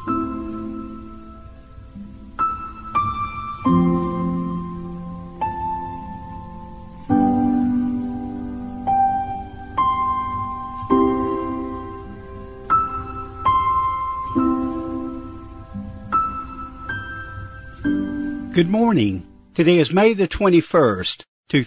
Good morning. Today is May the 21st,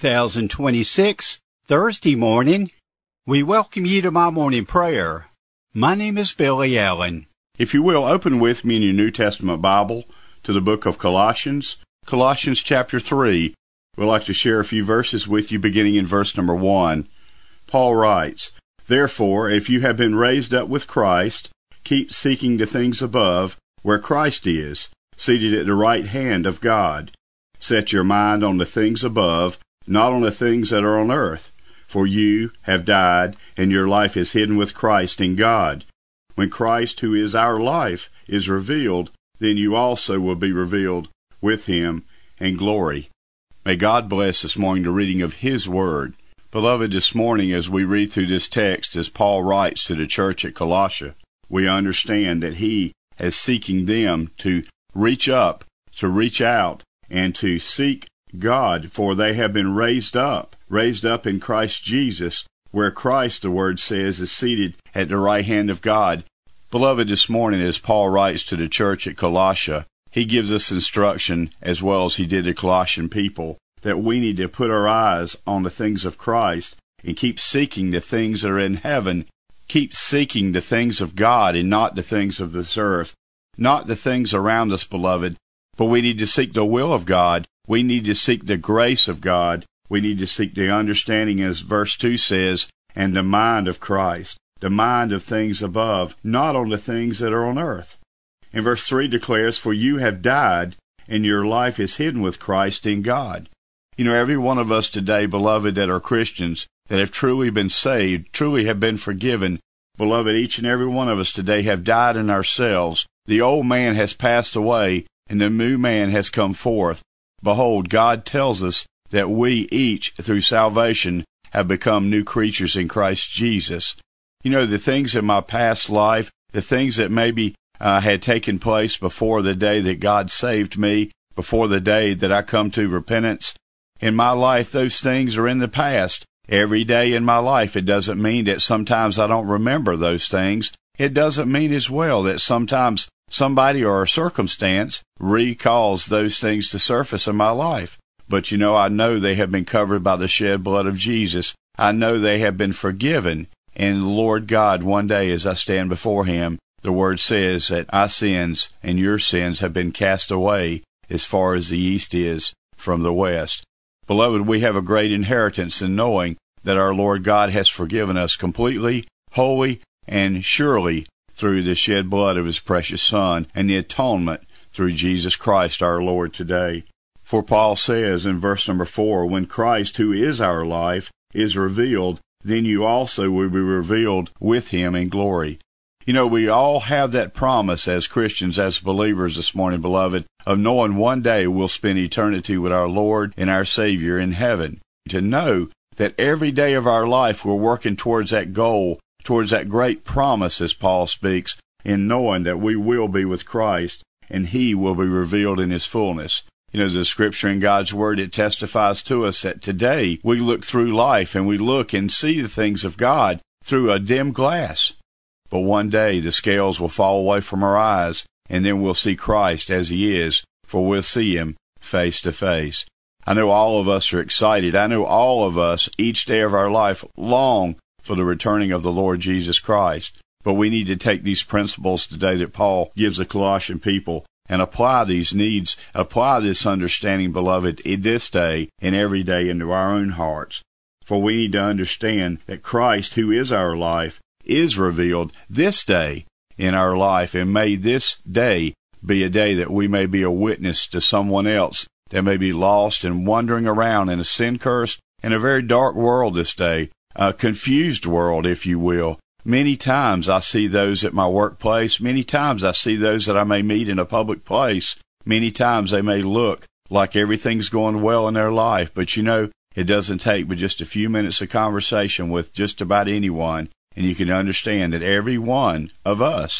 2026, Thursday morning. We welcome you to my morning prayer. My name is Billy Allen. If you will, open with me in your New Testament Bible to the book of Colossians, Colossians chapter 3. We'd like to share a few verses with you beginning in verse number 1. Paul writes, "Therefore, if you have been raised up with Christ, keep seeking the things above, where Christ is, seated at the right hand of God. Set your mind on the things above, not on the things that are on earth. For you have died, and your life is hidden with Christ in God. When Christ, who is our life, is revealed, then you also will be revealed with him in glory." May God bless this morning the reading of his word. Beloved, this morning as we read through this text, as Paul writes to the church at Colossia, we understand that he is seeking them to reach up, to reach out, and to seek God, for they have been raised up in Christ Jesus, where Christ, the word says, is seated at the right hand of God. Beloved, this morning as Paul writes to the church at Colossia, he gives us instruction, as well as he did the Colossian people, that we need to put our eyes on the things of Christ and keep seeking the things that are in heaven. Keep seeking the things of God and not the things of this earth. Not the things around us, beloved, but we need to seek the will of God. We need to seek the grace of God. We need to seek the understanding, as verse 2 says, and the mind of Christ, the mind of things above, not on the things that are on earth. And verse 3 declares, "For you have died, and your life is hidden with Christ in God." You know, every one of us today, beloved, that are Christians, that have truly been saved, truly have been forgiven, beloved, each and every one of us today have died in ourselves. The old man has passed away, and the new man has come forth. Behold, God tells us that we each, through salvation, have become new creatures in Christ Jesus. You know, the things in my past life, the things that maybe had taken place before the day that God saved me, before the day that I come to repentance, in my life, those things are in the past. Every day in my life, it doesn't mean that sometimes I don't remember those things. It doesn't mean as well that sometimes somebody or a circumstance recalls those things to surface in my life. But you know, I know they have been covered by the shed blood of Jesus. I know they have been forgiven. And Lord God, one day as I stand before him, the word says that our sins and your sins have been cast away as far as the east is from the west. Beloved, we have a great inheritance in knowing that our Lord God has forgiven us completely, wholly, and surely through the shed blood of his precious Son and the atonement through Jesus Christ our Lord today. For Paul says in verse number 4, "When Christ, who is our life, is revealed, then you also will be revealed with him in glory." You know, we all have that promise as Christians, as believers this morning, beloved, of knowing one day we'll spend eternity with our Lord and our Savior in heaven. To know that every day of our life we're working towards that goal, towards that great promise, as Paul speaks, in knowing that we will be with Christ and he will be revealed in his fullness. You know, the scripture in God's word, it testifies to us that today we look through life and we look and see the things of God through a dim glass. But one day the scales will fall away from our eyes, and then we'll see Christ as he is, for we'll see him face to face. I know all of us are excited. I know all of us, each day of our life, long for the returning of the Lord Jesus Christ. But we need to take these principles today that Paul gives the Colossian people and apply these needs, apply this understanding, beloved, in this day and every day into our own hearts. For we need to understand that Christ, who is our life, is revealed this day in our life, and may this day be a day that we may be a witness to someone else that may be lost and wandering around in a sin-cursed and a very dark world this day, a confused world, if you will. Many times I see those at my workplace. Many times I see those that I may meet in a public place. Many times they may look like everything's going well in their life, but you know, it doesn't take but just a few minutes of conversation with just about anyone, and you can understand that every one of us,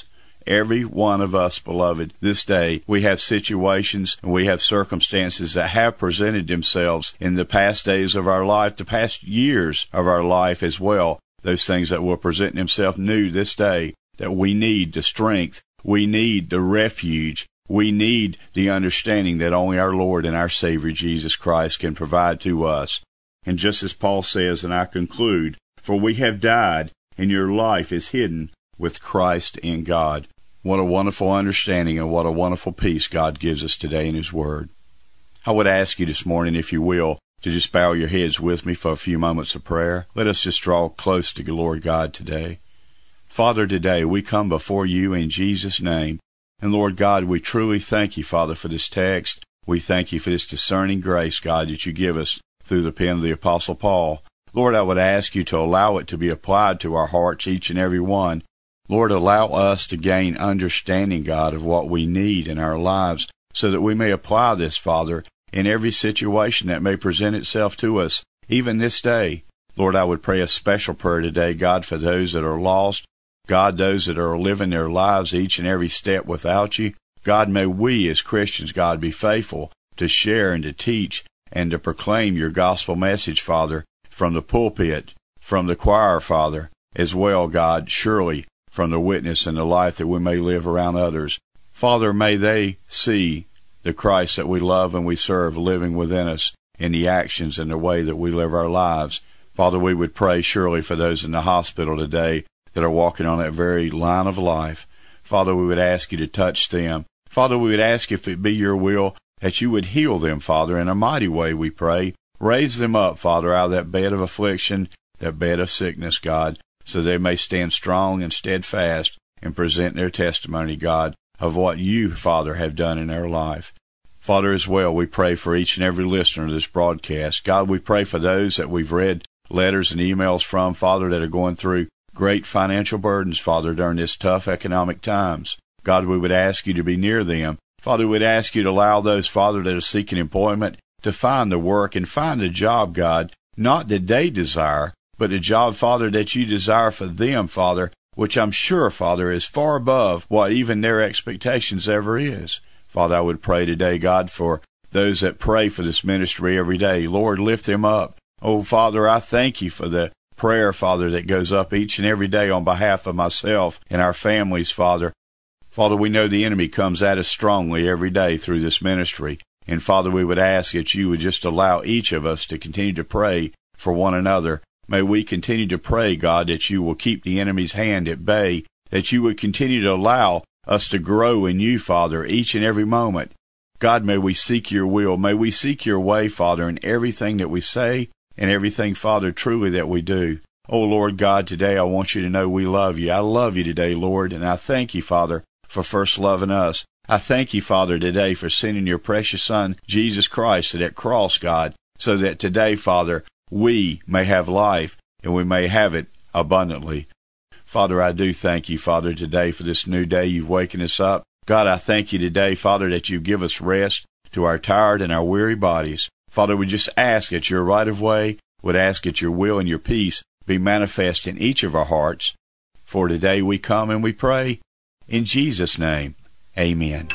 Every one of us, beloved, this day, we have situations and we have circumstances that have presented themselves in the past days of our life, the past years of our life as well. Those things that will present themselves new this day, that we need the strength, we need the refuge, we need the understanding that only our Lord and our Savior Jesus Christ can provide to us. And just as Paul says, and I conclude, for we have died, and your life is hidden with Christ in God. What a wonderful understanding and what a wonderful peace God gives us today in His Word. I would ask you this morning, if you will, to just bow your heads with me for a few moments of prayer. Let us just draw close to the Lord God today. Father, today we come before you in Jesus' name. And Lord God, we truly thank you, Father, for this text. We thank you for this discerning grace, God, that you give us through the pen of the Apostle Paul. Lord, I would ask you to allow it to be applied to our hearts, each and every one. Lord, allow us to gain understanding, God, of what we need in our lives so that we may apply this, Father, in every situation that may present itself to us, even this day. Lord, I would pray a special prayer today, God, for those that are lost. God, those that are living their lives each and every step without you. God, may we as Christians, God, be faithful to share and to teach and to proclaim your gospel message, Father, from the pulpit, from the choir, Father, as well, God, surely from the witness and the life that we may live around others. Father, may they see the Christ that we love and we serve living within us in the actions and the way that we live our lives. Father, we would pray surely for those in the hospital today that are walking on that very line of life. Father, we would ask you to touch them. Father, we would ask if it be your will that you would heal them, Father, in a mighty way, we pray. Raise them up, Father, out of that bed of affliction, that bed of sickness, God, so they may stand strong and steadfast and present their testimony, God, of what you, Father, have done in their life. Father, as well, we pray for each and every listener to this broadcast. God, we pray for those that we've read letters and emails from, Father, that are going through great financial burdens, Father, during this tough economic times. God, we would ask you to be near them. Father, we would ask you to allow those, Father, that are seeking employment to find the work and find a job, God, not that they desire, but a job, Father, that you desire for them, Father, which I'm sure, Father, is far above what even their expectations ever is. Father, I would pray today, God, for those that pray for this ministry every day. Lord, lift them up. Oh, Father, I thank you for the prayer, Father, that goes up each and every day on behalf of myself and our families, Father. Father, we know the enemy comes at us strongly every day through this ministry. And Father, we would ask that you would just allow each of us to continue to pray for one another. May we continue to pray, God, that you will keep the enemy's hand at bay, that you would continue to allow us to grow in you, Father, each and every moment. God, may we seek your will. May we seek your way, Father, in everything that we say and everything, Father, truly that we do. Oh, Lord God, today I want you to know we love you. I love you today, Lord, and I thank you, Father, for first loving us. I thank you, Father, today for sending your precious Son, Jesus Christ, to that cross, God, so that today, Father, we may have life and we may have it abundantly. Father, I do thank you, Father, today for this new day you've waken us up. God, I thank you today, Father, that you give us rest to our tired and our weary bodies. Father, we just ask that your right of way, would ask that your will and your peace be manifest in each of our hearts. For today we come and we pray in Jesus' name. Amen.